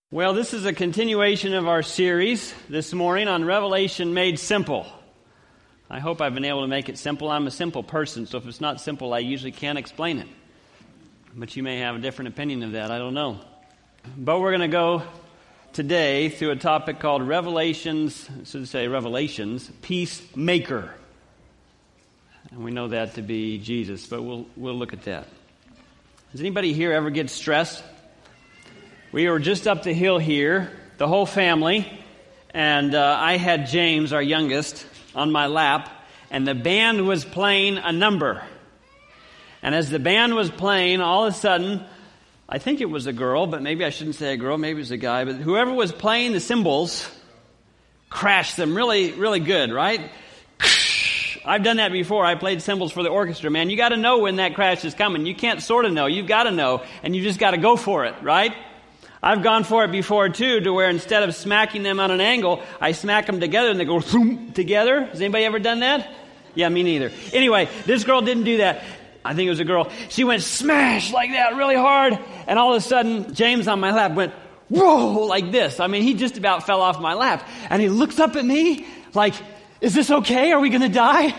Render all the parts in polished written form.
Well, this is a continuation of our series this morning on Revelation Made Simple. I hope I've been able to make it simple. I'm a simple person, so if it's not simple, I usually can't explain it. But you may have a different opinion of that. I don't know. But we're going to go today through a topic called Revelations, Peacemaker. And we know that to be Jesus, but we'll look at that. Does anybody here ever get stressed? We were just up the hill here, the whole family, and I had James, our youngest, on my lap, and the band was playing a number. And as the band was playing, all of a sudden, I think it was a girl, but maybe I shouldn't say a girl, maybe it was a guy, but whoever was playing the cymbals crashed them really, really good, right? I've done that before. I played cymbals for the orchestra, man. You got to know when that crash is coming. You can't sort of know. You've got to know, and you just got to go for it, right? I've gone for it before, too, to where instead of smacking them on an angle, I smack them together and they go thump together. Has anybody ever done that? Yeah, me neither. Anyway, this girl didn't do that. I think it was a girl. She went smash like that really hard, and all of a sudden, James on my lap went, whoa, like this. I mean, he just about fell off my lap. And he looks up at me like, is this okay? Are we going to die?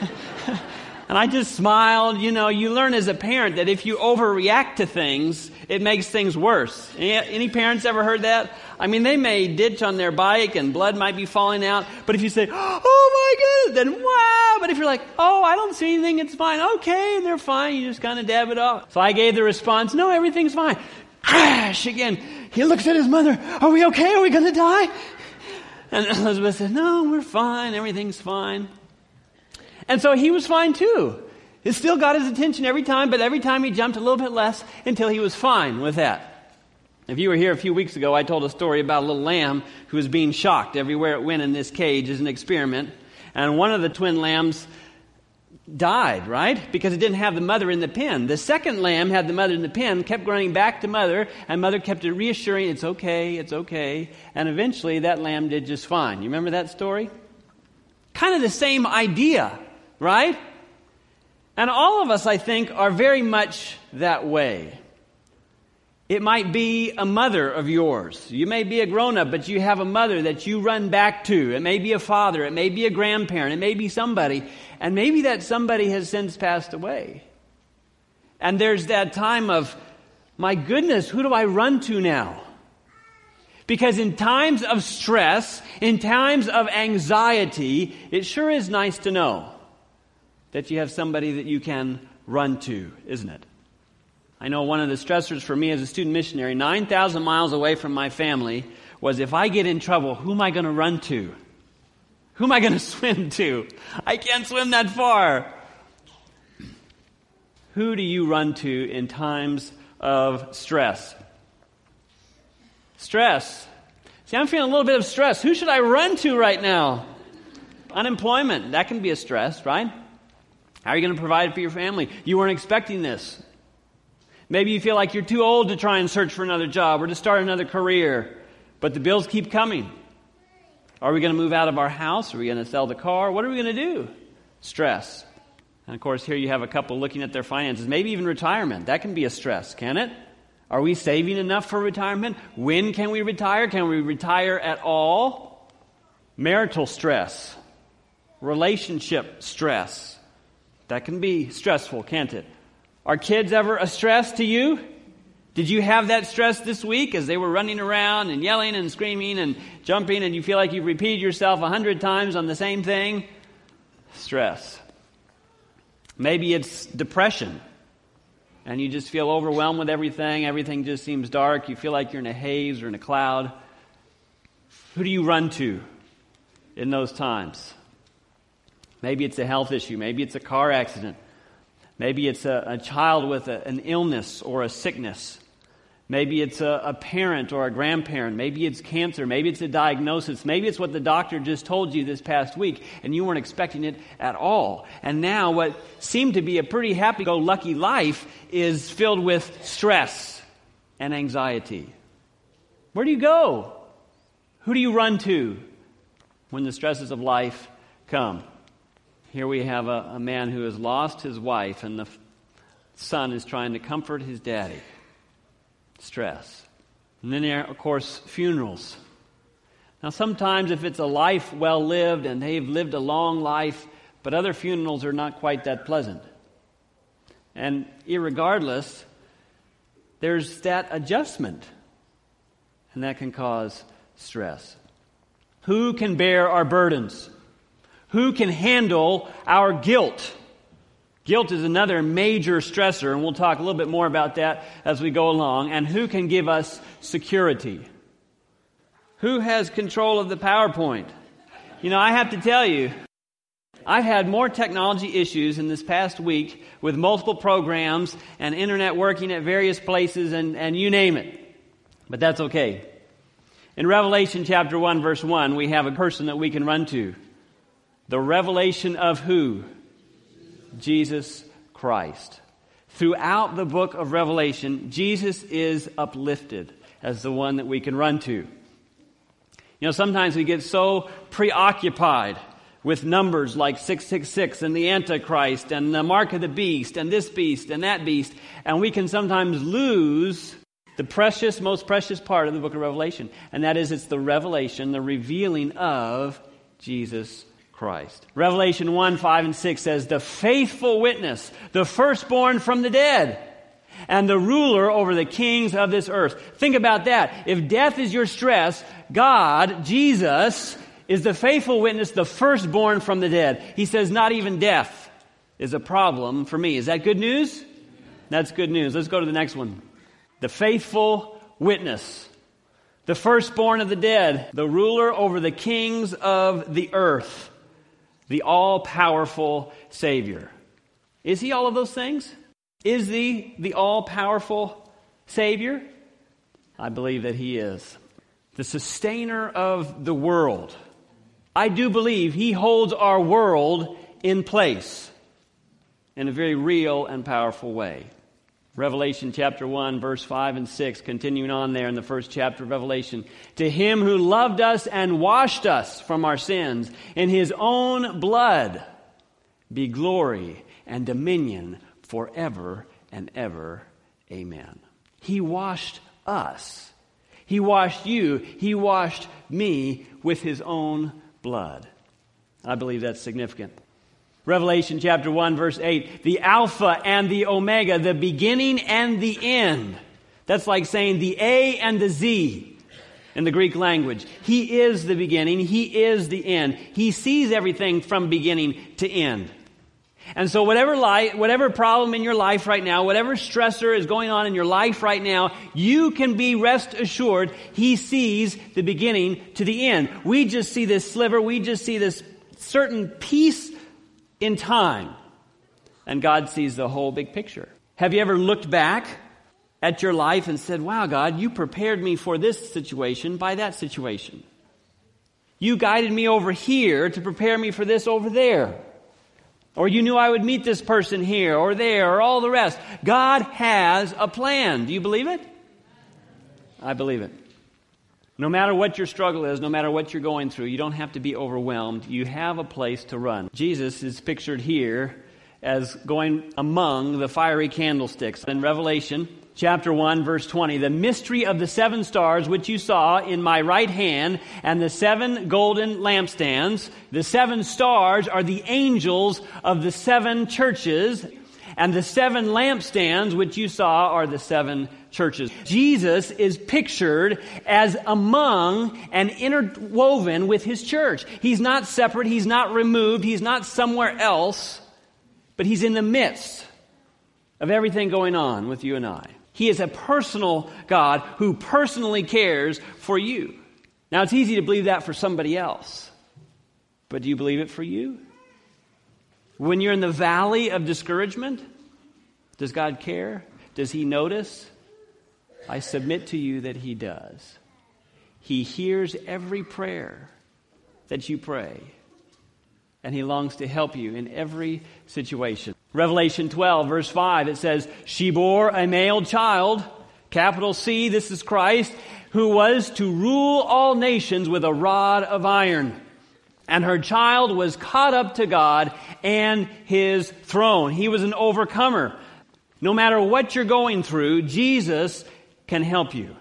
And I just smiled. You know, you learn as a parent that if you overreact to things, it makes things worse. Any parents ever heard that? I mean, they may ditch on their bike and blood might be falling out. But if you say, oh my goodness, then wow. But if you're like, oh, I don't see anything, it's fine. Okay, and they're fine. You just kind of dab it off. So I gave the response, no, everything's fine. Crash again. He looks at his mother. Are we okay? Are we going to die? And Elizabeth said, no, we're fine. Everything's fine. And so he was fine too. It still got his attention every time, but every time he jumped a little bit less until he was fine with that. If you were here a few weeks ago, I told a story about a little lamb who was being shocked everywhere it went in this cage as an experiment. And one of the twin lambs died, right? Because it didn't have the mother in the pen. The second lamb had the mother in the pen, kept running back to mother, and mother kept reassuring, it's okay, it's okay. And eventually that lamb did just fine. You remember that story? Kind of the same idea, right? And all of us, I think, are very much that way. It might be a mother of yours. You may be a grown-up, but you have a mother that you run back to. It may be a father. It may be a grandparent. It may be somebody. And maybe that somebody has since passed away. And there's that time of, my goodness, who do I run to now? Because in times of stress, in times of anxiety, it sure is nice to know that you have somebody that you can run to, isn't it? I know one of the stressors for me as a student missionary, 9,000 miles away from my family, was if I get in trouble, who am I going to run to? Who am I going to swim to? I can't swim that far. Who do you run to in times of stress? Stress. See, I'm feeling a little bit of stress. Who should I run to right now? Unemployment. That can be a stress, right? How are you going to provide for your family? You weren't expecting this. Maybe you feel like you're too old to try and search for another job or to start another career, but the bills keep coming. Are we going to move out of our house? Are we going to sell the car? What are we going to do? Stress. And of course, here you have a couple looking at their finances, maybe even retirement. That can be a stress, can it? Are we saving enough for retirement? When can we retire? Can we retire at all? Marital stress. Relationship stress. That can be stressful, can't it? Are kids ever a stress to you? Did you have that stress this week as they were running around and yelling and screaming and jumping and you feel like you've repeated yourself 100 times on the same thing? Stress. Maybe it's depression and you just feel overwhelmed with everything. Everything just seems dark. You feel like you're in a haze or in a cloud. Who do you run to in those times? Maybe it's a health issue. Maybe it's a car accident. Maybe it's a child with an illness or a sickness. Maybe it's a parent or a grandparent. Maybe it's cancer. Maybe it's a diagnosis. Maybe it's what the doctor just told you this past week and you weren't expecting it at all. And now what seemed to be a pretty happy-go-lucky life is filled with stress and anxiety. Where do you go? Who do you run to when the stresses of life come? Here we have a man who has lost his wife, and the son is trying to comfort his daddy. Stress. And then there are, of course, funerals. Now, sometimes if it's a life well lived and they've lived a long life, but other funerals are not quite that pleasant. And irregardless, there's that adjustment, and that can cause stress. Who can bear our burdens? Who can handle our guilt? Guilt is another major stressor, and we'll talk a little bit more about that as we go along. And who can give us security? Who has control of the PowerPoint? You know, I have to tell you, I've had more technology issues in this past week with multiple programs and internet working at various places and you name it. But that's okay. In Revelation chapter 1, verse 1, we have a person that we can run to. The revelation of who? Jesus Christ. Throughout the book of Revelation, Jesus is uplifted as the one that we can run to. You know, sometimes we get so preoccupied with numbers like 666 and the Antichrist and the mark of the beast and this beast and that beast, and we can sometimes lose the precious, most precious part of the book of Revelation, and that is it's the revelation, the revealing of Jesus Christ. Revelation 1, 5, and 6 says, the faithful witness, the firstborn from the dead, and the ruler over the kings of this earth. Think about that. If death is your stress, God, Jesus, is the faithful witness, the firstborn from the dead. He says not even death is a problem for me. Is that good news? That's good news. Let's go to the next one. The faithful witness, the firstborn of the dead, the ruler over the kings of the earth, the all-powerful Savior. Is He all of those things? Is He the all-powerful Savior? I believe that He is. The sustainer of the world. I do believe He holds our world in place in a very real and powerful way. Revelation chapter 1, verse 5 and 6, continuing on there in the first chapter of Revelation. To Him who loved us and washed us from our sins in His own blood be glory and dominion forever and ever. Amen. He washed us. He washed you. He washed me with His own blood. I believe that's significant. Revelation chapter 1, verse 8, the Alpha and the Omega, the beginning and the end. That's like saying the A and the Z in the Greek language. He is the beginning. He is the end. He sees everything from beginning to end. And so whatever problem in your life right now, whatever stressor is going on in your life right now, you can be rest assured He sees the beginning to the end. We just see this sliver. We just see this certain piece in time. And God sees the whole big picture. Have you ever looked back at your life and said, wow, God, you prepared me for this situation by that situation. You guided me over here to prepare me for this over there. Or you knew I would meet this person here or there or all the rest. God has a plan. Do you believe it? I believe it. No matter what your struggle is, no matter what you're going through, you don't have to be overwhelmed. You have a place to run. Jesus is pictured here as going among the fiery candlesticks. In Revelation chapter 1, verse 20, the mystery of the 7 stars which you saw in my right hand and the 7 golden lampstands. The 7 stars are the angels of the 7 churches, and the 7 lampstands which you saw are the 7 churches. Jesus is pictured as among and interwoven with His church. He's not separate. He's not removed. He's not somewhere else. But He's in the midst of everything going on with you and I. He is a personal God who personally cares for you. Now, it's easy to believe that for somebody else. But do you believe it for you? When you're in the valley of discouragement, does God care? Does He notice? I submit to you that He does. He hears every prayer that you pray. And He longs to help you in every situation. Revelation 12, verse 5, it says, she bore a male child, capital C, this is Christ, who was to rule all nations with a rod of iron. And her child was caught up to God and His throne. He was an overcomer. No matter what you're going through, Jesus can help you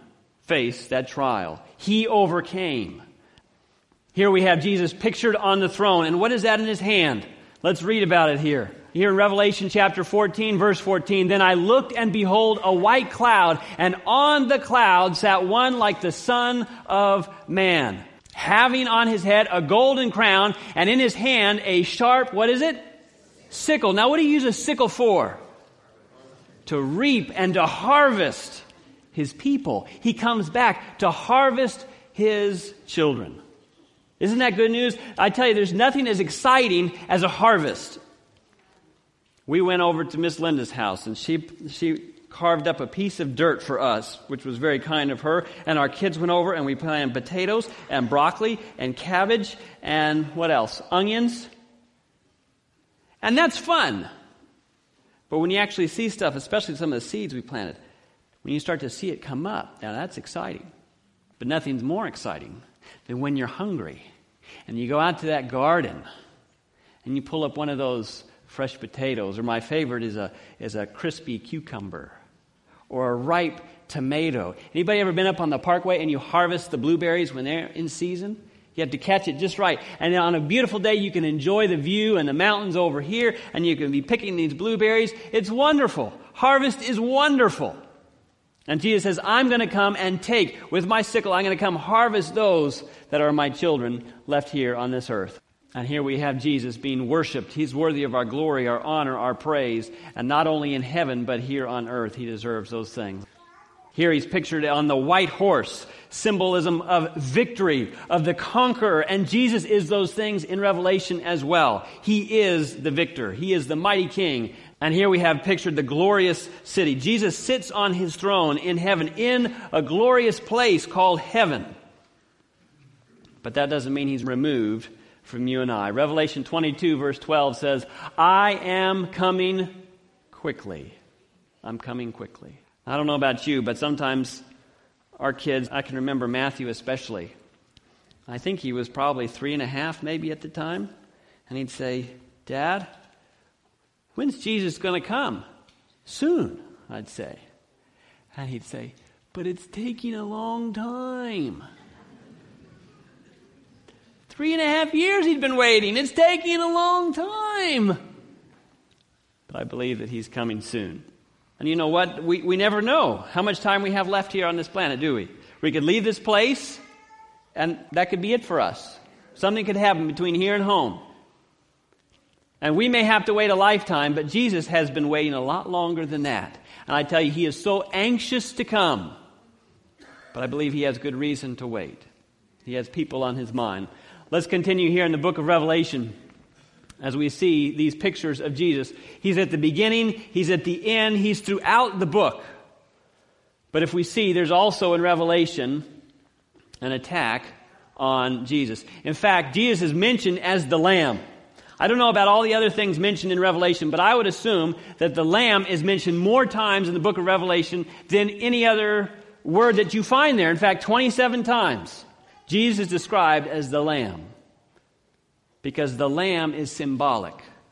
face that trial. He overcame. Here we have Jesus pictured on the throne. And what is that in his hand? Let's read about it here. Here in Revelation chapter 14, verse 14, "Then I looked, and behold, a white cloud, and on the cloud sat one like the Son of Man, having on his head a golden crown, and in his hand a sharp," what is it? Sickle. Now what do you use a sickle for? To reap and to harvest his people. He comes back to harvest his children. Isn't that good news? I tell you, there's nothing as exciting as a harvest. We went over to Miss Linda's house, and she carved up a piece of dirt for us, which was very kind of her. And our kids went over, and we planted potatoes and broccoli and cabbage and what else? Onions. And that's fun. But when you actually see stuff, especially some of the seeds we planted, when you start to see it come up, now that's exciting. But nothing's more exciting than when you're hungry and you go out to that garden and you pull up one of those fresh potatoes, or my favorite is a crispy cucumber or a ripe tomato. Anybody ever been up on the parkway and you harvest the blueberries when they're in season? You have to catch it just right. And on a beautiful day, you can enjoy the view and the mountains over here, and you can be picking these blueberries. It's wonderful. Harvest is wonderful. And Jesus says, I'm going to come and take, with my sickle, I'm going to come harvest those that are my children left here on this earth. And here we have Jesus being worshiped. He's worthy of our glory, our honor, our praise. And not only in heaven, but here on earth, he deserves those things. Here he's pictured on the white horse, symbolism of victory, of the conqueror. And Jesus is those things in Revelation as well. He is the victor. He is the mighty king. And here we have pictured the glorious city. Jesus sits on his throne in heaven, in a glorious place called heaven. But that doesn't mean he's removed from you and I. Revelation 22 verse 12 says, I am coming quickly. I'm coming quickly. I don't know about you, but sometimes our kids, I can remember Matthew especially. I think he was probably 3.5 maybe at the time. And he'd say, Dad, when's Jesus going to come? Soon, I'd say. And he'd say, but it's taking a long time. 3.5 years he'd been waiting. It's taking a long time. But I believe that he's coming soon. And you know what? We never know how much time we have left here on this planet, do we? We could leave this place, and that could be it for us. Something could happen between here and home. And we may have to wait a lifetime, but Jesus has been waiting a lot longer than that. And I tell you, he is so anxious to come. But I believe he has good reason to wait. He has people on his mind. Let's continue here in the book of Revelation as we see these pictures of Jesus. He's at the beginning, he's at the end, he's throughout the book. But if we see, there's also in Revelation an attack on Jesus. In fact, Jesus is mentioned as the Lamb. I don't know about all the other things mentioned in Revelation, but I would assume that the Lamb is mentioned more times in the book of Revelation than any other word that you find there. In fact, 27 times, Jesus is described as the Lamb. Because the Lamb is symbolic.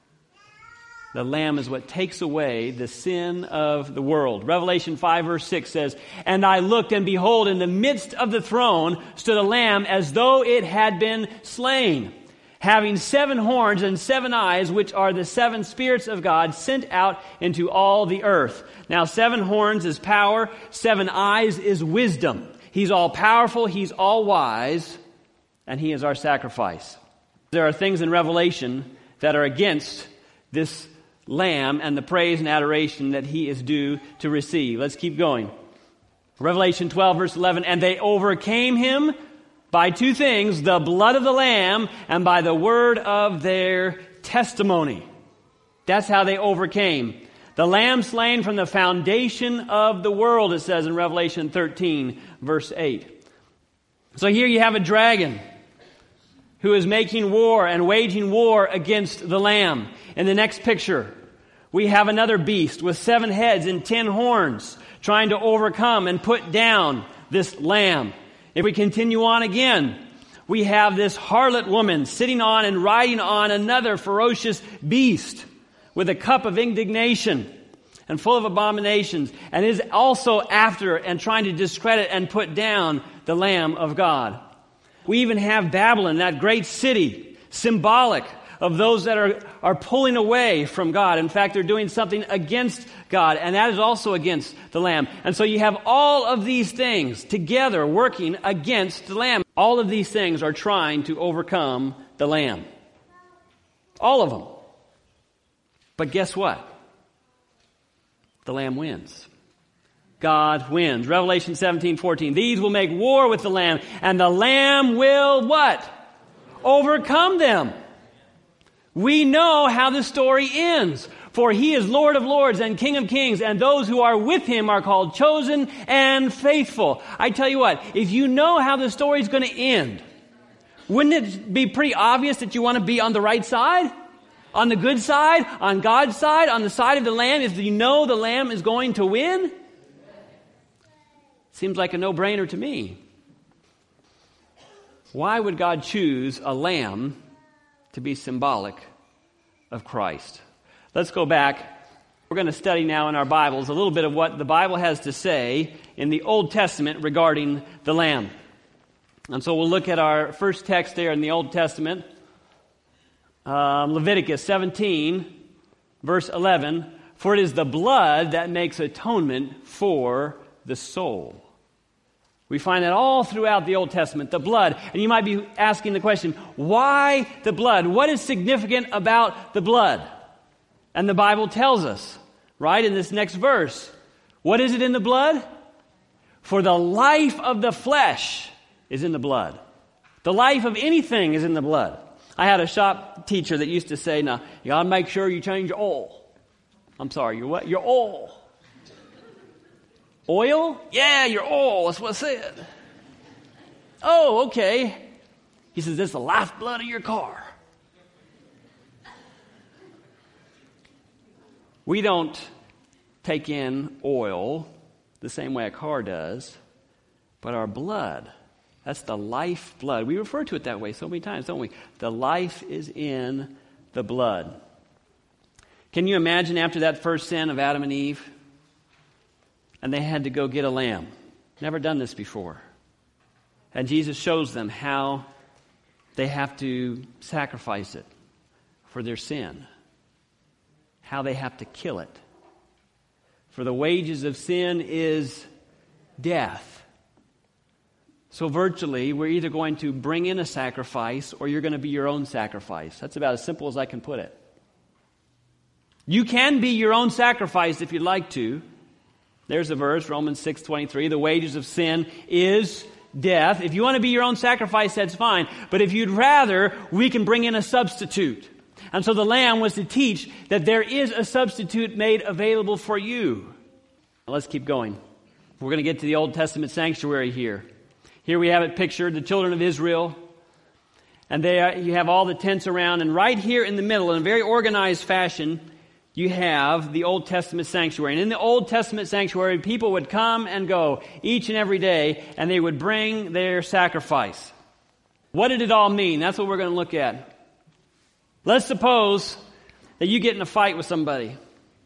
The Lamb is what takes away the sin of the world. Revelation 5 verse 6 says, And I looked, and behold, in the midst of the throne stood a Lamb as though it had been slain, having 7 horns and 7 eyes, which are the 7 spirits of God sent out into all the earth. Now 7 horns is power, 7 eyes is wisdom. He's all powerful, he's all wise, and he is our sacrifice. There are things in Revelation that are against this Lamb and the praise and adoration that he is due to receive. Let's keep going. Revelation 12 verse 11, And they overcame him by 2 things, the blood of the Lamb and by the word of their testimony. That's how they overcame. The Lamb slain from the foundation of the world, it says in Revelation 13 verse 8. So here you have a dragon who is making war and waging war against the Lamb. In the next picture, we have another beast with 7 heads and 10 horns trying to overcome and put down this Lamb. If we continue on again, we have this harlot woman sitting on and riding on another ferocious beast with a cup of indignation. and full of abominations, and is also after and trying to discredit and put down the Lamb of God. We even have Babylon, that great city, symbolic of those that are pulling away from God. In fact, they're doing something against God, and that is also against the Lamb. And so you have all of these things together working against the Lamb. All of these things are trying to overcome the Lamb. All of them. But guess what? The Lamb wins. God wins. Revelation 17:14. These will make war with the Lamb, and the Lamb will what? Overcome them. We know how the story ends. For he is Lord of lords and King of kings, and those who are with him are called chosen and faithful. I tell you what, if you know how the story is going to end, wouldn't it be pretty obvious that you want to be on the right side? On the good side? On God's side? On the side of the Lamb? If you know the Lamb is going to win? Seems like a no-brainer to me. Why would God choose a lamb to be symbolic of Christ? Let's go back. We're going to study now in our Bibles a little bit of what the Bible has to say in the Old Testament regarding the Lamb. And so we'll look at our first text there in the Old Testament, Leviticus 17, verse 11. For it is the blood that makes atonement for the soul. We find that all throughout the Old Testament, the blood. And you might be asking the question, why the blood? What is significant about the blood? And the Bible tells us, right, in this next verse. What is it in the blood? For the life of the flesh is in the blood. The life of anything is in the blood. I had a shop teacher that used to say, now, you got to make sure you change your oil. I'm sorry, your what? Your oil. Oil? Yeah, your oil. That's what it said. Oh, okay. He says, that's the lifeblood of your car. We don't take in oil the same way a car does, but our blood, that's the lifeblood. We refer to it that way so many times, don't we? The life is in the blood. Can you imagine after that first sin of Adam and Eve? And they had to go get a lamb. Never done this before. And Jesus shows them how they have to sacrifice it for their sin. How they have to kill it. For the wages of sin is death. So virtually, we're either going to bring in a sacrifice or you're going to be your own sacrifice. That's about as simple as I can put it. You can be your own sacrifice if you'd like to. There's the verse, Romans 6:23. The wages of sin is death. If you want to be your own sacrifice, that's fine. But if you'd rather, we can bring in a substitute. And so the Lamb was to teach that there is a substitute made available for you. Now let's keep going. We're going to get to the Old Testament sanctuary here. Here we have it pictured, the children of Israel. And you have all the tents around. And right here in the middle, in a very organized fashion, you have the Old Testament sanctuary. And in the Old Testament sanctuary, people would come and go each and every day, and they would bring their sacrifice. What did it all mean? That's what we're going to look at. Let's suppose that you get in a fight with somebody.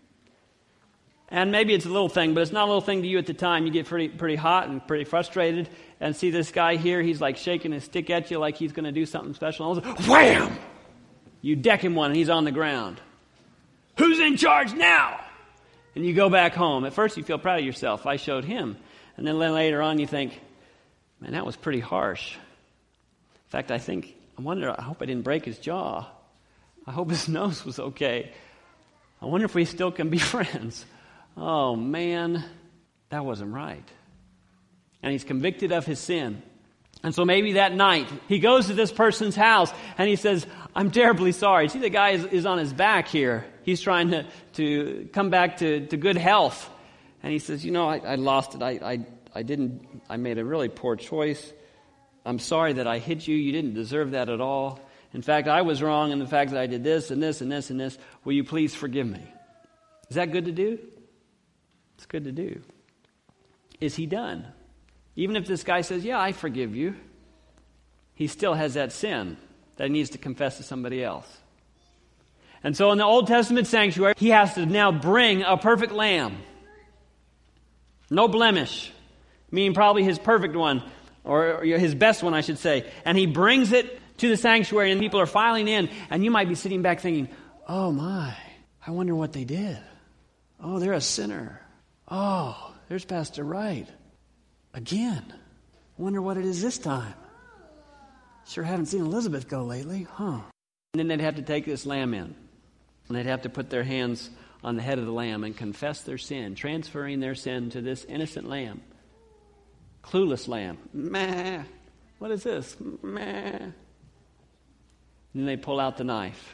And maybe it's a little thing, but it's not a little thing to you at the time. You get pretty hot and pretty frustrated, and see this guy here, he's like shaking his stick at you like he's going to do something special. And all of a sudden, wham! You deck him one, and he's on the ground. Who's in charge now? And you go back home. At first you feel proud of yourself. I showed him. And then later on you think, man, that was pretty harsh. In fact, I hope I didn't break his jaw. I hope his nose was okay. I wonder if we still can be friends. Oh man, that wasn't right. And he's convicted of his sin. And so maybe that night, he goes to this person's house and he says, I'm terribly sorry. See, the guy is on his back here. He's trying to come back to good health. And he says, I lost it. I made a really poor choice. I'm sorry that I hit you. You didn't deserve that at all. In fact, I was wrong in the fact that I did this and this and this and this. Will you please forgive me? Is that good to do? It's good to do. Is he done? Even if this guy says, yeah, I forgive you, he still has that sin that he needs to confess to somebody else. And so in the Old Testament sanctuary, he has to now bring a perfect lamb. No blemish, meaning probably his perfect one, or his best one, I should say. And he brings it to the sanctuary, and people are filing in, and you might be sitting back thinking, oh my, I wonder what they did. Oh, they're a sinner. Oh, there's Pastor Wright. Again. Wonder what it is this time. Sure haven't seen Elizabeth go lately, huh? And then they'd have to take this lamb in. And they'd have to put their hands on the head of the lamb and confess their sin, transferring their sin to this innocent lamb. Clueless lamb. Meh. What is this? Meh. And then they pull out the knife.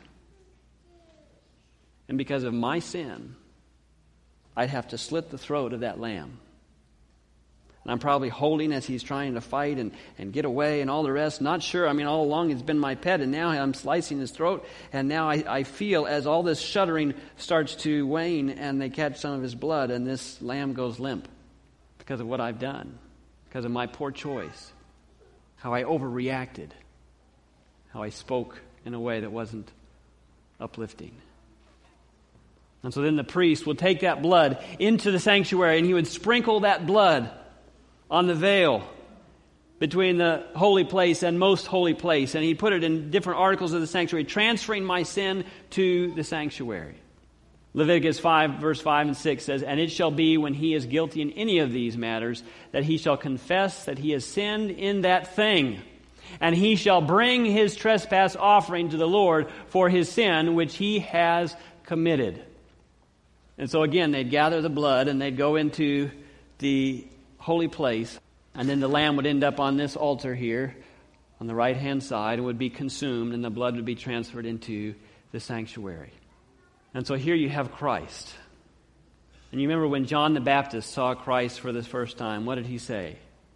And because of my sin, I'd have to slit the throat of that lamb. And I'm probably holding as he's trying to fight and get away and all the rest. Not sure. I mean, all along it's been my pet, and now I'm slicing his throat. And now I feel as all this shuddering starts to wane, and they catch some of his blood, and this lamb goes limp because of what I've done, because of my poor choice, how I overreacted, how I spoke in a way that wasn't uplifting. And so then the priest will take that blood into the sanctuary, and he would sprinkle that blood on the veil between the holy place and most holy place. And he put it in different articles of the sanctuary, transferring my sin to the sanctuary. Leviticus 5, verse 5 and 6 says, "And it shall be when he is guilty in any of these matters, that he shall confess that he has sinned in that thing. And he shall bring his trespass offering to the Lord for his sin which he has committed." And so again, they'd gather the blood and they'd go into the holy place, and then the lamb would end up on this altar here on the right-hand side and would be consumed, and the blood would be transferred into the sanctuary. And so here you have Christ. And you remember when John the Baptist saw Christ for the first time, what did he say?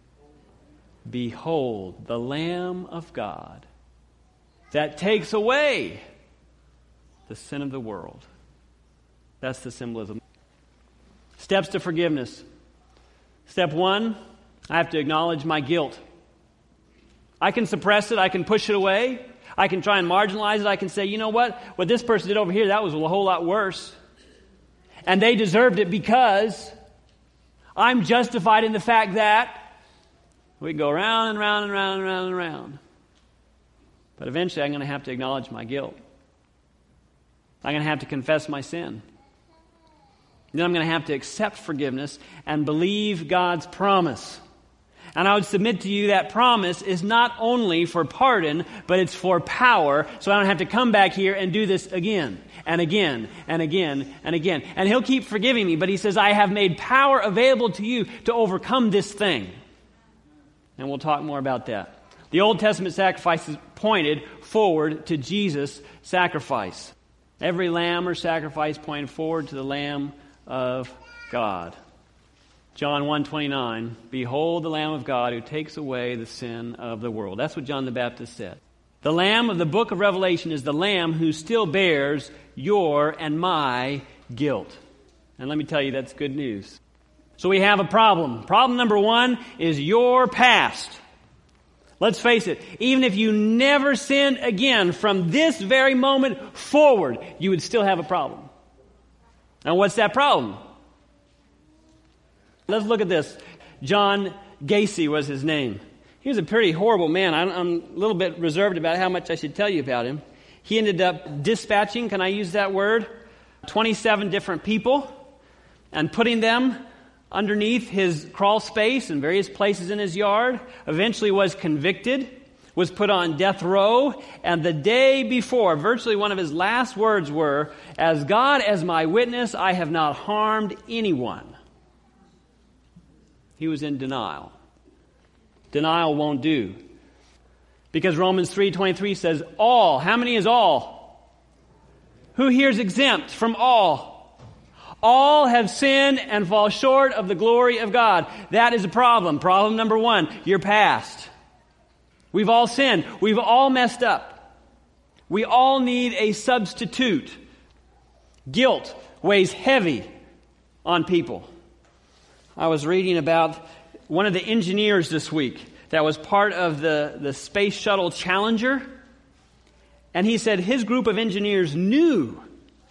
"Behold, the Lamb of God that takes away the sin of the world." That's the symbolism. Steps to forgiveness. Step 1, I have to acknowledge my guilt. I can suppress it. I can push it away. I can try and marginalize it. I can say, you know what this person did over here, that was a whole lot worse. And they deserved it because I'm justified in the fact that we go round and round and round and round and round. But eventually I'm going to have to acknowledge my guilt. I'm going to have to confess my sin. Then I'm going to have to accept forgiveness and believe God's promise. And I would submit to you that promise is not only for pardon, but it's for power, so I don't have to come back here and do this again and again and again and again. And he'll keep forgiving me, but he says, I have made power available to you to overcome this thing. And we'll talk more about that. The Old Testament sacrifices pointed forward to Jesus' sacrifice. Every lamb or sacrifice pointed forward to the Lamb of God. John 1:29, "Behold the Lamb of God who takes away the sin of the world." That's what John the Baptist said. The Lamb of the book of Revelation is the Lamb who still bears your and my guilt. And let me tell you, that's good news. So we have a problem. Problem number 1 is your past. Let's face it, even if you never sinned again from this very moment forward, you would still have a problem. Now, what's that problem? Let's look at this. John Gacy was his name. He was a pretty horrible man. I'm a little bit reserved about how much I should tell you about him. He ended up dispatching, can I use that word, 27 different people and putting them underneath his crawl space in various places in his yard. Eventually was convicted, was put on death row, and the day before, virtually one of his last words were, "As God as my witness, I have not harmed anyone." He was in denial. Denial won't do. Because Romans 3:23 says, all. How many is all? Who here is exempt from all? All have sinned and fall short of the glory of God. That is a problem. Problem number 1, your past. We've all sinned. We've all messed up. We all need a substitute. Guilt weighs heavy on people. I was reading about one of the engineers this week that was part of the Space Shuttle Challenger. And he said his group of engineers knew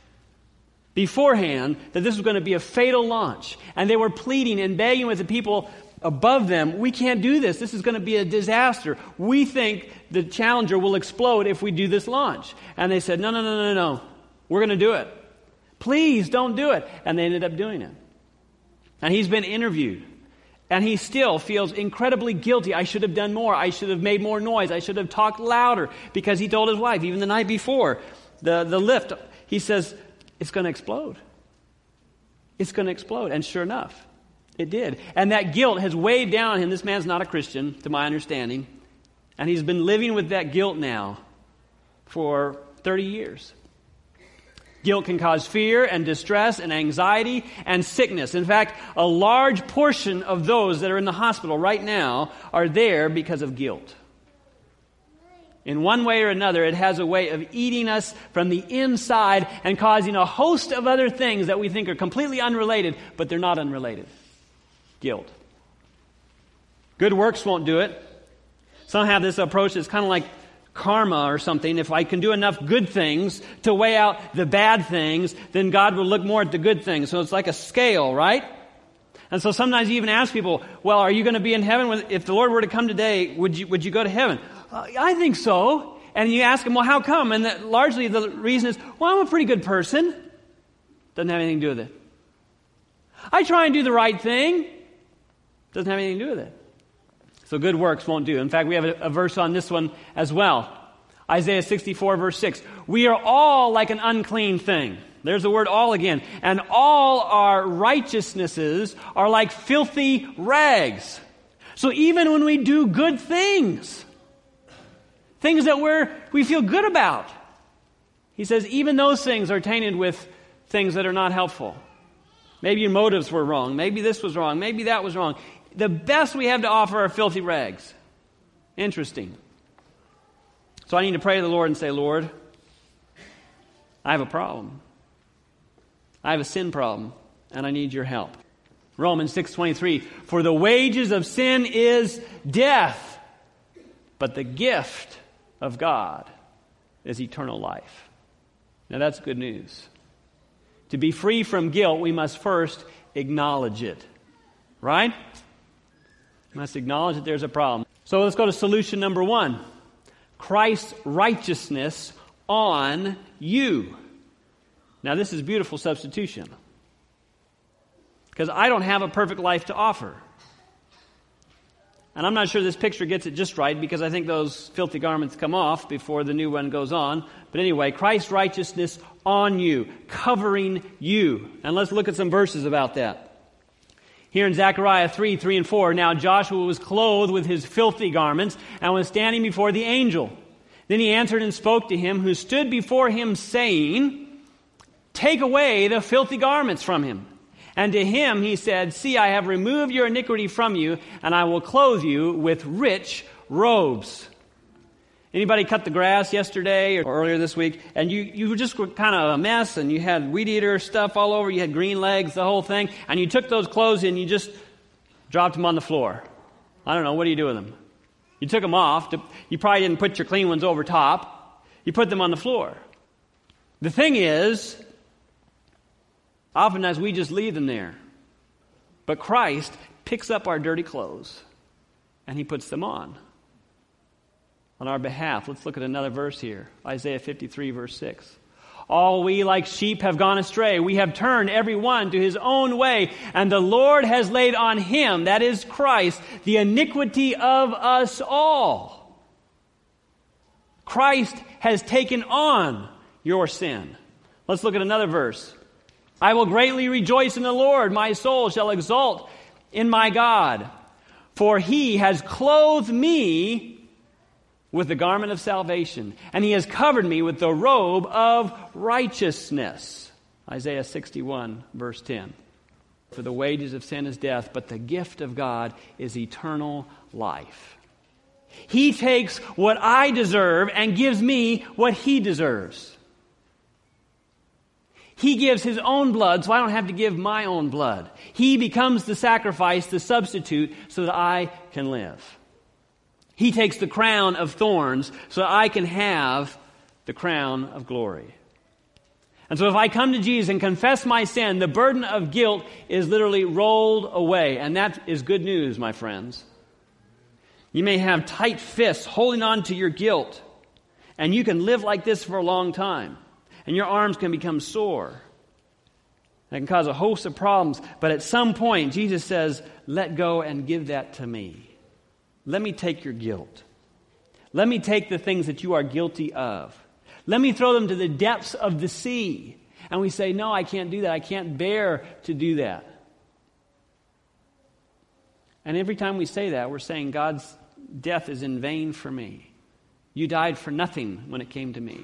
beforehand that this was going to be a fatal launch. And they were pleading and begging with the people above them, we can't do this. This is going to be a disaster. We think the Challenger will explode if we do this launch. And they said, no. We're going to do it. Please don't do it. And they ended up doing it. And he's been interviewed. And he still feels incredibly guilty. I should have done more. I should have made more noise. I should have talked louder. Because he told his wife, even the night before, the lift, he says, it's going to explode. It's going to explode. And sure enough, it did. And that guilt has weighed down on him. This man's not a Christian, to my understanding. And he's been living with that guilt now for 30 years. Guilt can cause fear and distress and anxiety and sickness. In fact, a large portion of those that are in the hospital right now are there because of guilt. In one way or another, it has a way of eating us from the inside and causing a host of other things that we think are completely unrelated, but they're not unrelated. Guilt. Good works won't do it. Some have this approach that's kind of like karma or something. If I can do enough good things to weigh out the bad things, then God will look more at the good things. So it's like a scale, right? And so sometimes you even ask people, well, are you going to be in heaven? If the Lord were to come today, would you go to heaven? I think so. And you ask them, well, how come? And largely the reason is, well, I'm a pretty good person. Doesn't have anything to do with it. I try and do the right thing. Doesn't have anything to do with it. So good works won't do. In fact, we have a verse on this one as well. Isaiah 64, verse 6. We are all like an unclean thing. There's the word all again. And all our righteousnesses are like filthy rags. So even when we do good things that we feel good about, he says even those things are tainted with things that are not helpful. Maybe your motives were wrong. Maybe this was wrong. Maybe that was wrong. The best we have to offer are filthy rags. Interesting. So I need to pray to the Lord and say, Lord, I have a problem. I have a sin problem, and I need your help. Romans 6:23, for the wages of sin is death, but the gift of God is eternal life. Now that's good news. To be free from guilt, we must first acknowledge it. Right? We must acknowledge that there's a problem. So let's go to solution number 1. Christ's righteousness on you. Now this is beautiful substitution. Because I don't have a perfect life to offer. And I'm not sure this picture gets it just right because I think those filthy garments come off before the new one goes on. But anyway, Christ's righteousness on you, covering you. And let's look at some verses about that. Here in Zechariah 3 and 4, now Joshua was clothed with his filthy garments and was standing before the angel. Then he answered and spoke to him who stood before him, saying, take away the filthy garments from him. And to him he said, see, I have removed your iniquity from you, and I will clothe you with rich robes. Anybody cut the grass yesterday or earlier this week, and you just were kind of a mess, and you had weed eater stuff all over, you had green legs, the whole thing, and you took those clothes and you just dropped them on the floor. I don't know, what do you do with them? You took them off. You probably didn't put your clean ones over top. You put them on the floor. The thing is, oftentimes we just leave them there. But Christ picks up our dirty clothes and he puts them on our behalf. Let's look at another verse here. Isaiah 53, verse 6. All we like sheep have gone astray. We have turned every one to his own way, and the Lord has laid on him, that is Christ, the iniquity of us all. Christ has taken on your sin. Let's look at another verse. I will greatly rejoice in the Lord. My soul shall exult in my God. For he has clothed me with the garment of salvation, and he has covered me with the robe of righteousness. Isaiah 61, verse 10. For the wages of sin is death, but the gift of God is eternal life. He takes what I deserve and gives me what he deserves. He gives his own blood, so I don't have to give my own blood. He becomes the sacrifice, the substitute, so that I can live. He takes the crown of thorns so that I can have the crown of glory. And so if I come to Jesus and confess my sin, the burden of guilt is literally rolled away. And that is good news, my friends. You may have tight fists holding on to your guilt, and you can live like this for a long time. And your arms can become sore. That can cause a host of problems. But at some point, Jesus says, let go and give that to me. Let me take your guilt. Let me take the things that you are guilty of. Let me throw them to the depths of the sea. And we say, no, I can't do that. I can't bear to do that. And every time we say that, we're saying God's death is in vain for me. You died for nothing when it came to me.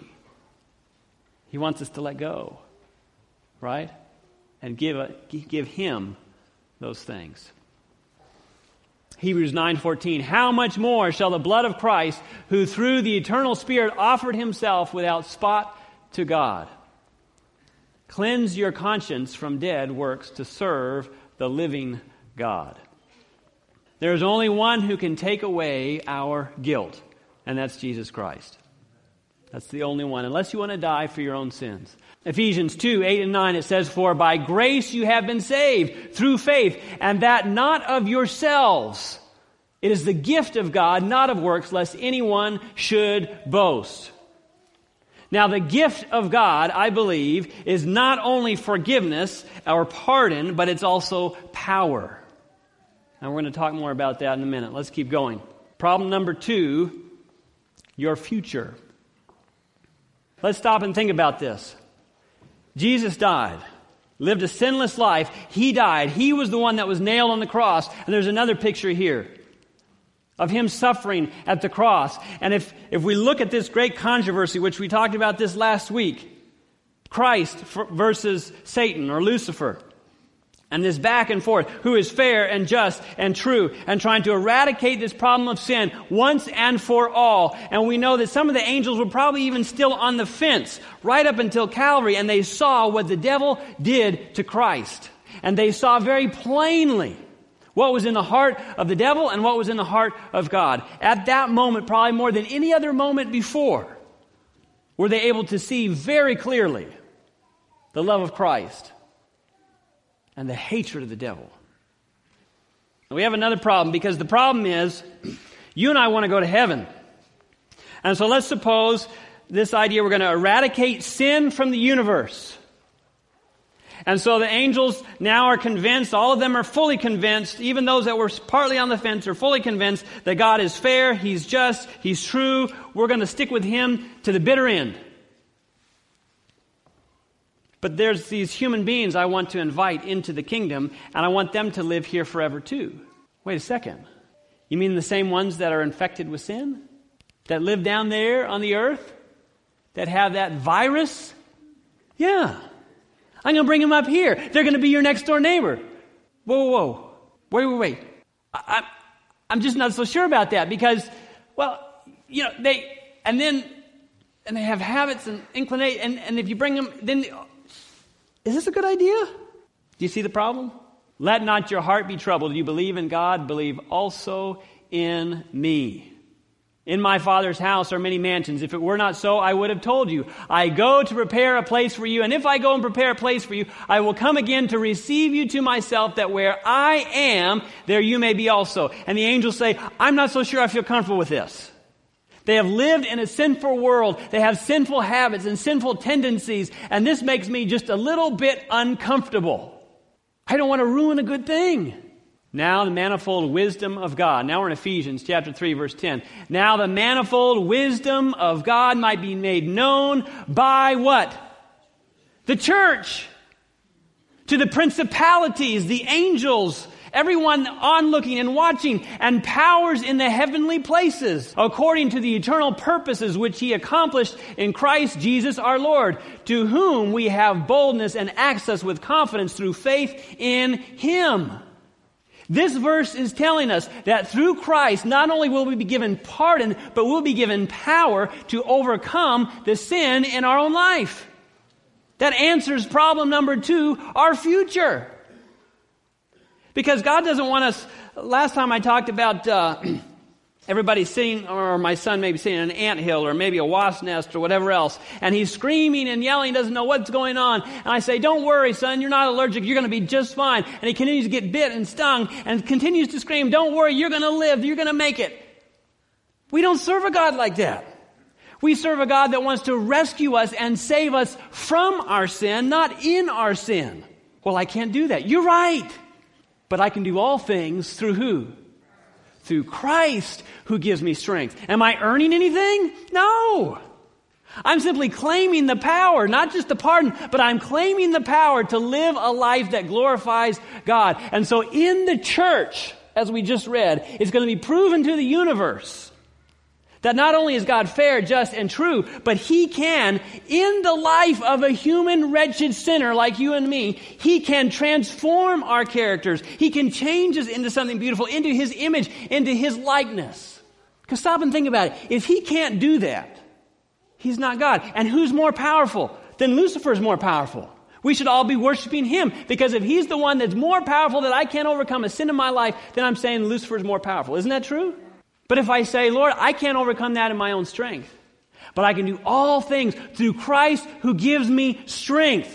He wants us to let go, right? And give Him those things. Hebrews 9:14, how much more shall the blood of Christ, who through the eternal Spirit offered Himself without spot to God, cleanse your conscience from dead works to serve the living God. There is only one who can take away our guilt, and that's Jesus Christ. That's the only one, unless you want to die for your own sins. Ephesians 2:8 and 9, it says, for by grace you have been saved through faith, and that not of yourselves. It is the gift of God, not of works, lest anyone should boast. Now, the gift of God, I believe, is not only forgiveness or pardon, but it's also power. And we're going to talk more about that in a minute. Let's keep going. Problem number 2, your future. Let's stop and think about this. Jesus died, lived a sinless life. He died. He was the one that was nailed on the cross. And there's another picture here of Him suffering at the cross. And if we look at this great controversy, which we talked about this last week, Christ versus Satan or Lucifer, and this back and forth, who is fair and just and true, and trying to eradicate this problem of sin once and for all. And we know that some of the angels were probably even still on the fence right up until Calvary, and they saw what the devil did to Christ. And they saw very plainly what was in the heart of the devil and what was in the heart of God. At that moment, probably more than any other moment before, were they able to see very clearly the love of Christ and the hatred of the devil. We have another problem, because the problem is you and I want to go to heaven. And so let's suppose this idea, we're going to eradicate sin from the universe. And so the angels now are convinced, all of them are fully convinced, even those that were partly on the fence are fully convinced that God is fair, He's just, He's true. We're going to stick with Him to the bitter end. But there's these human beings I want to invite into the kingdom, and I want them to live here forever too. Wait a second. You mean the same ones that are infected with sin? That live down there on the earth? That have that virus? Yeah. I'm going to bring them up here. They're going to be your next door neighbor. Whoa. Wait. I'm just not so sure about that, because, well, you know, they have habits and inclination, and if you bring them, then... Is this a good idea? Do you see the problem? Let not your heart be troubled. You believe in God, believe also in me. In my Father's house are many mansions. If it were not so, I would have told you. I go to prepare a place for you, and if I go and prepare a place for you, I will come again to receive you to myself, that where I am, there you may be also. And the angels say, I'm not so sure I feel comfortable with this. They have lived in a sinful world. They have sinful habits and sinful tendencies. And this makes me just a little bit uncomfortable. I don't want to ruin a good thing. Now the manifold wisdom of God. Now we're in Ephesians chapter 3, verse 10. Now the manifold wisdom of God might be made known by what? The church. To the principalities, the angels, everyone onlooking and watching, and powers in the heavenly places, according to the eternal purposes which He accomplished in Christ Jesus our Lord, to whom we have boldness and access with confidence through faith in Him. This verse is telling us that through Christ, not only will we be given pardon, but we'll be given power to overcome the sin in our own life. That answers problem number 2, our future. Because God doesn't want us, last time I talked about Everybody's sitting, or my son may be sitting in an anthill or maybe a wasp nest or whatever else, and he's screaming and yelling, doesn't know what's going on. And I say, don't worry, son, you're not allergic, you're going to be just fine. And he continues to get bit and stung and continues to scream, don't worry, you're going to live, you're going to make it. We don't serve a God like that. We serve a God that wants to rescue us and save us from our sin, not in our sin. Well, I can't do that. You're right. But I can do all things through who? Through Christ who gives me strength. Am I earning anything? No. I'm simply claiming the power, not just the pardon, but I'm claiming the power to live a life that glorifies God. And so in the church, as we just read, it's going to be proven to the universe that not only is God fair, just, and true, but He can, in the life of a human wretched sinner like you and me, He can transform our characters. He can change us into something beautiful, into His image, into His likeness. Because stop and think about it. If He can't do that, He's not God. And who's more powerful? Then Lucifer is more powerful. We should all be worshiping Him, because if He's the one that's more powerful, that I can't overcome a sin in my life, then I'm saying Lucifer is more powerful. Isn't that true? But if I say, Lord, I can't overcome that in my own strength, but I can do all things through Christ who gives me strength,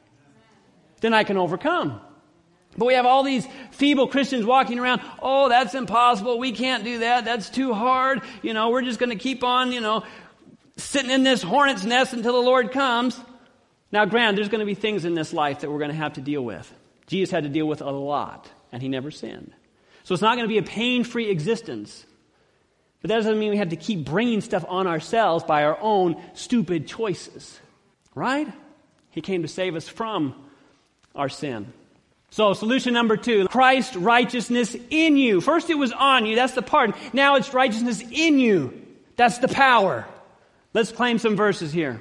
then I can overcome. But we have all these feeble Christians walking around, oh, that's impossible, we can't do that, that's too hard, we're just going to keep on, sitting in this hornet's nest until the Lord comes. Now, granted, there's going to be things in this life that we're going to have to deal with. Jesus had to deal with a lot, and He never sinned. So it's not going to be a pain-free existence. But that doesn't mean we have to keep bringing stuff on ourselves by our own stupid choices. Right? He came to save us from our sin. So, solution number 2, Christ's righteousness in you. First it was on you, that's the pardon. Now it's righteousness in you. That's the power. Let's claim some verses here.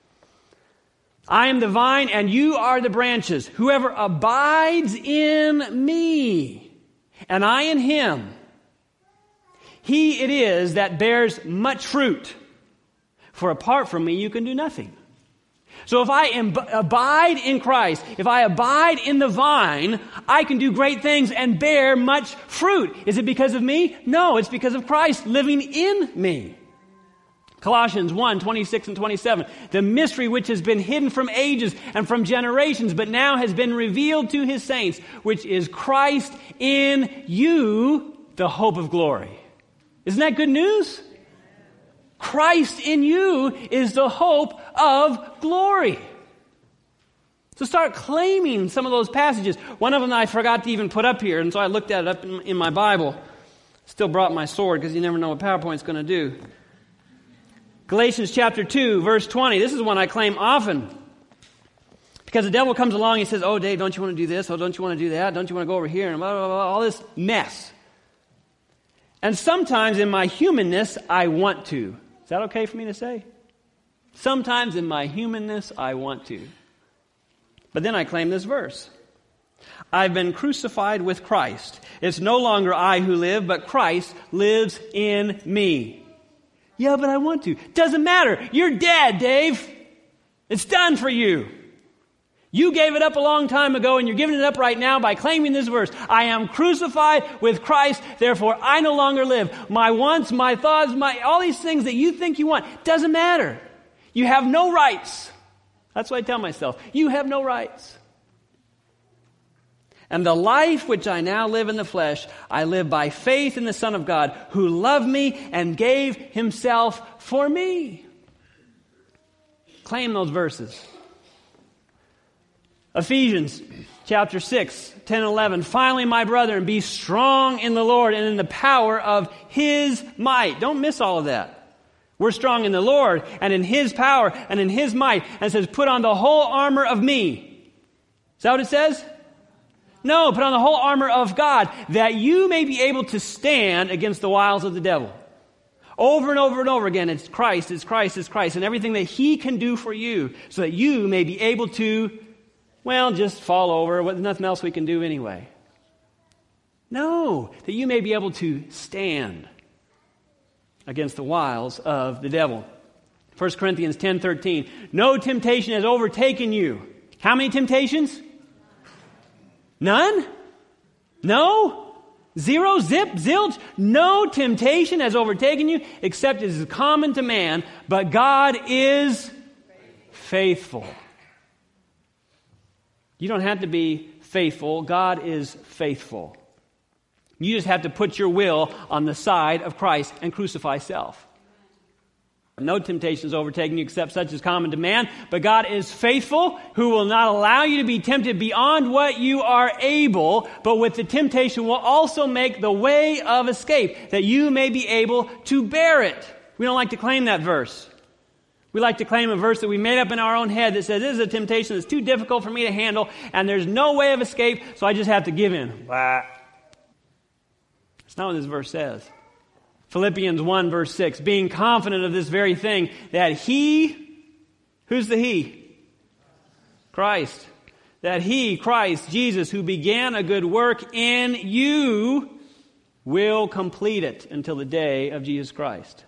I am the vine and you are the branches. Whoever abides in me and I in him, he it is that bears much fruit. For apart from me, you can do nothing. So if I abide in Christ, if I abide in the vine, I can do great things and bear much fruit. Is it because of me? No, it's because of Christ living in me. Colossians 1, 26 and 27. The mystery which has been hidden from ages and from generations, but now has been revealed to His saints, which is Christ in you, the hope of glory. Isn't that good news? Christ in you is the hope of glory. So start claiming some of those passages. One of them I forgot to even put up here, and so I looked at it up in my Bible. Still brought my sword because you never know what PowerPoint's going to do. Galatians chapter 2, verse 20. This is one I claim often. Because the devil comes along and he says, oh, Dave, don't you want to do this? Oh, don't you want to do that? Don't you want to go over here? And blah, blah, blah, all this mess. And sometimes in my humanness, I want to. Is that okay for me to say? Sometimes in my humanness, I want to. But then I claim this verse. I've been crucified with Christ. It's no longer I who live, but Christ lives in me. Yeah, but I want to. Doesn't matter. You're dead, Dave. It's done for you. You gave it up a long time ago, and you're giving it up right now by claiming this verse. I am crucified with Christ, therefore I no longer live. My wants, my thoughts, all these things that you think you want, doesn't matter. You have no rights. That's what I tell myself. You have no rights. And the life which I now live in the flesh, I live by faith in the Son of God, who loved me and gave Himself for me. Claim those verses. Ephesians chapter 6, 10 and 11. Finally, my brethren, be strong in the Lord and in the power of His might. Don't miss all of that. We're strong in the Lord and in His power and in His might. And it says, put on the whole armor of me. Is that what it says? No, put on the whole armor of God, that you may be able to stand against the wiles of the devil. Over and over and over again, it's Christ, it's Christ, it's Christ, and everything that He can do for you, so that you may be able to, just fall over. There's nothing else we can do anyway. No, that you may be able to stand against the wiles of the devil. 1 Corinthians 10:13. No temptation has overtaken you. How many temptations? None? No? Zero, zip, zilch. No temptation has overtaken you except it is common to man, but God is faithful. You don't have to be faithful. God is faithful. You just have to put your will on the side of Christ and crucify self. No temptation is overtaking you except such as common to man, but God is faithful, who will not allow you to be tempted beyond what you are able, but with the temptation will also make the way of escape, that you may be able to bear it. We don't like to claim that verse. We like to claim a verse that we made up in our own head that says, this is a temptation that's too difficult for me to handle, and there's no way of escape, so I just have to give in. That's not what this verse says. Philippians 1 verse 6, being confident of this very thing, that He, who's the He? Christ. That He, Christ, Jesus, who began a good work in you, will complete it until the day of Jesus Christ.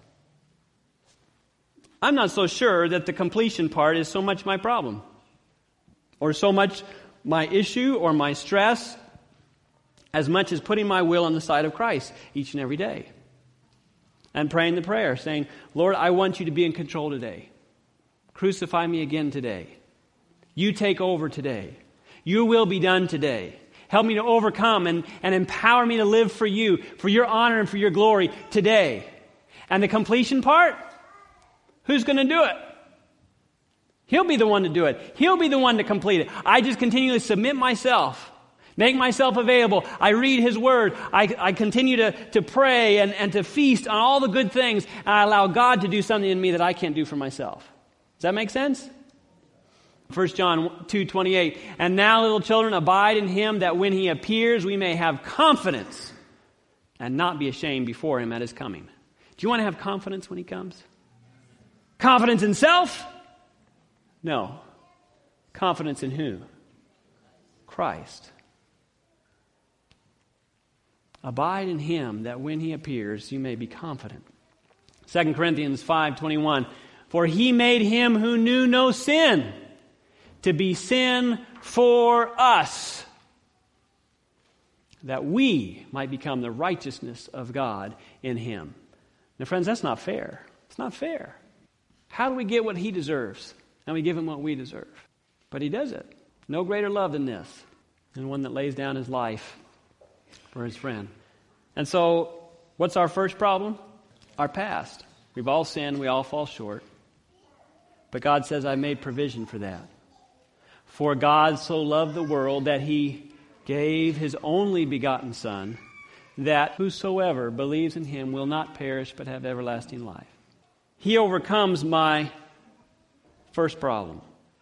I'm not so sure that the completion part is so much my problem, or so much my issue or my stress, as much as putting my will on the side of Christ each and every day. And praying the prayer, saying, Lord, I want you to be in control today. Crucify me again today. You take over today. Your will be done today. Help me to overcome and empower me to live for you, for your honor and for your glory today. And the completion part, who's going to do it? He'll be the one to do it. He'll be the one to complete it. I just continually submit myself. Make myself available. I read His Word. I continue to pray and to feast on all the good things. And I allow God to do something in me that I can't do for myself. Does that make sense? 1 John 2:28. And now, little children, abide in Him, that when He appears, we may have confidence and not be ashamed before Him at His coming. Do you want to have confidence when He comes? Confidence in self? No. Confidence in who? Christ. Abide in Him, that when He appears, you may be confident. 2 Corinthians 5:21. For He made Him who knew no sin to be sin for us, that we might become the righteousness of God in Him. Now, friends, that's not fair. It's not fair. How do we get what He deserves? And we give Him what we deserve. But He does it. No greater love than this, than one that lays down His life for His friend. And so, what's our first problem? Our past. We've all sinned. We all fall short. But God says, I made provision for that. For God so loved the world that He gave His only begotten Son, that whosoever believes in Him will not perish but have everlasting life. He overcomes my first problem.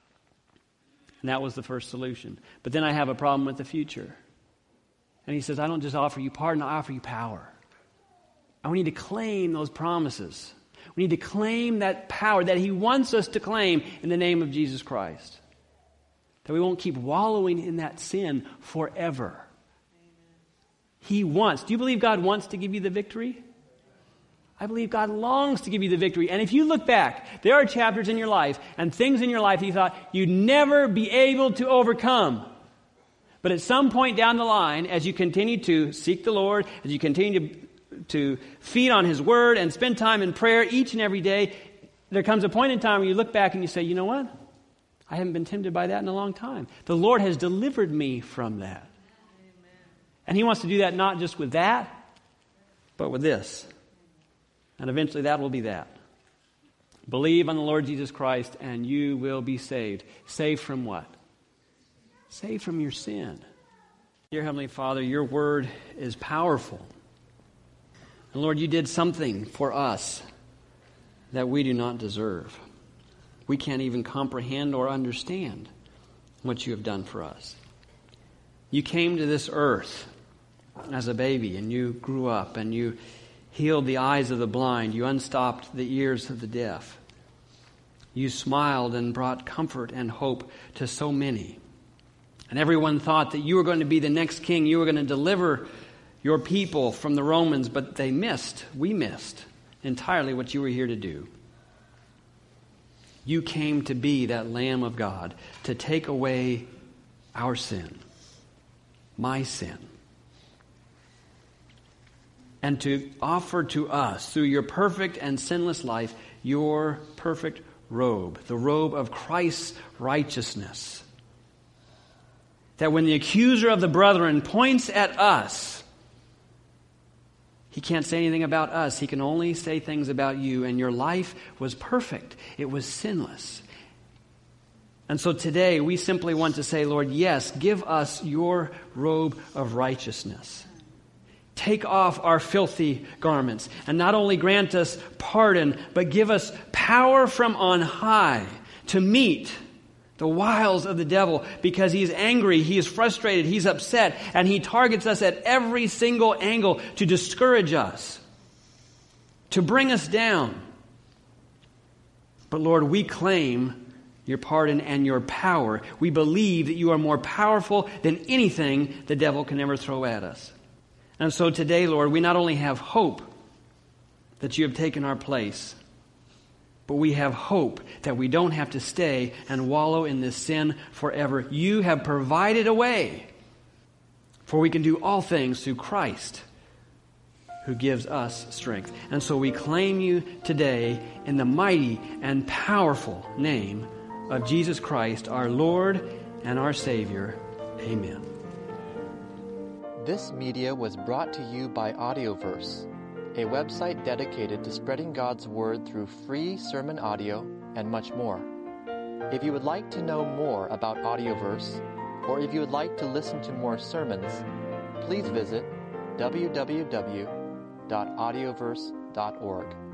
And that was the first solution. But then I have a problem with the future. And He says, I don't just offer you pardon, I offer you power. And we need to claim those promises. We need to claim that power that He wants us to claim in the name of Jesus Christ. That we won't keep wallowing in that sin forever. He wants. Do you believe God wants to give you the victory? I believe God longs to give you the victory. And if you look back, there are chapters in your life and things in your life that you thought you'd never be able to overcome. But at some point down the line, as you continue to seek the Lord, as you continue to feed on His Word and spend time in prayer each and every day, there comes a point in time where you look back and you say, you know what? I haven't been tempted by that in a long time. The Lord has delivered me from that. Amen. And He wants to do that not just with that, but with this. And eventually that will be that. Believe on the Lord Jesus Christ and you will be saved. Saved from what? Saved from your sin. Dear Heavenly Father, your word is powerful. And Lord, you did something for us that we do not deserve. We can't even comprehend or understand what you have done for us. You came to this earth as a baby and you grew up and you healed the eyes of the blind. You unstopped the ears of the deaf. You smiled and brought comfort and hope to so many. And everyone thought that you were going to be the next king. You were going to deliver your people from the Romans, but they missed. We missed entirely what you were here to do. You came to be that Lamb of God, to take away our sin, my sin. and to offer to us, through your perfect and sinless life, your perfect robe, the robe of Christ's righteousness. That when the accuser of the brethren points at us, he can't say anything about us. He can only say things about you. And your life was perfect. It was sinless. And so today we simply want to say, Lord, yes, give us your robe of righteousness. Take off our filthy garments. And not only grant us pardon, but give us power from on high to meet the wiles of the devil, because he's angry, he is frustrated, he's upset, and he targets us at every single angle to discourage us, to bring us down. But Lord, we claim your pardon and your power. We believe that you are more powerful than anything the devil can ever throw at us. And so today, Lord, we not only have hope that you have taken our place, but we have hope that we don't have to stay and wallow in this sin forever. You have provided a way, for we can do all things through Christ, who gives us strength. And so we claim you today in the mighty and powerful name of Jesus Christ, our Lord and our Savior. Amen. This media was brought to you by Audioverse, a website dedicated to spreading God's Word through free sermon audio and much more. If you would like to know more about Audioverse, or if you would like to listen to more sermons, please visit www.audioverse.org.